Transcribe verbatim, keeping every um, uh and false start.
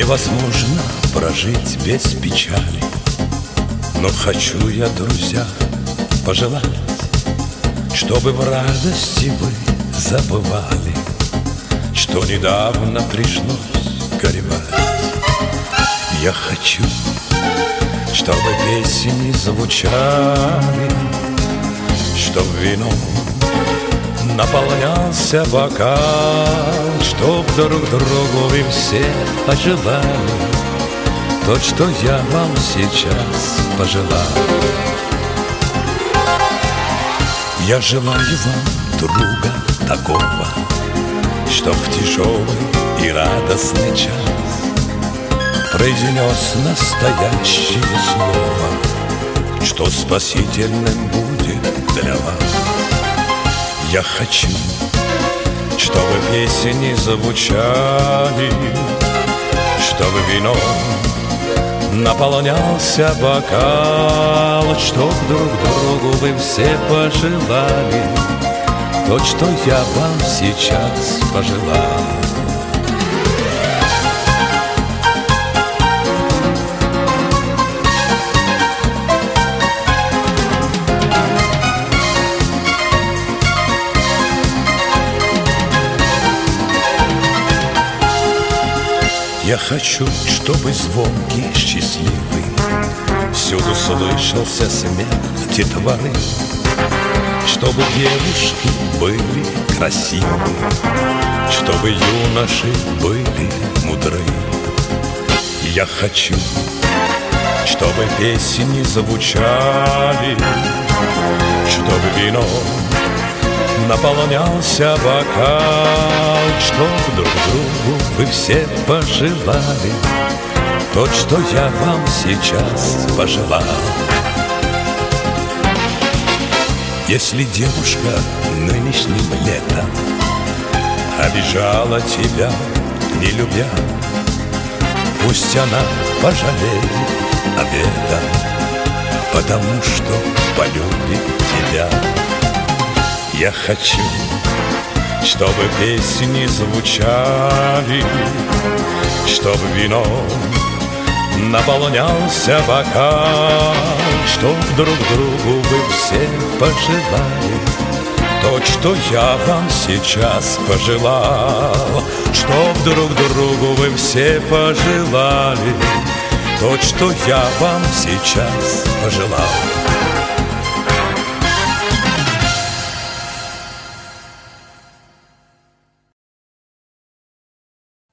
Невозможно прожить без печали, но хочу я, друзья, пожелать, чтобы в радости вы забывали, что недавно пришлось горевать. Я хочу, чтобы песни звучали, чтоб вином наполнялся бокал, чтоб друг другу вы все пожелали то, что я вам сейчас пожелал. Я желаю вам друга такого, чтоб в тяжелый и радостный час произнес настоящее слово, что спасительным будет для вас. Я хочу, чтобы песни звучали, чтобы вином наполнялся бокал, чтоб друг другу вы все пожелали то, что я вам сейчас пожелал. Я хочу, чтобы звонкий, счастливый всюду слышался смех детворы, чтобы девушки были красивы, чтобы юноши были мудры. Я хочу, чтобы песни звучали, чтобы вино наполнялся бокал, чтоб друг другу вы все пожелали то, что я вам сейчас пожелал. Если девушка нынешним летом обижала тебя, не любя, пусть она пожалеет об этом, потому что полюбит тебя. Я хочу, чтобы песни звучали, чтобы вином наполнялся бокал, чтоб друг другу вы все пожелали то, что я вам сейчас пожелал, чтоб друг другу вы все пожелали то, что я вам сейчас пожелал.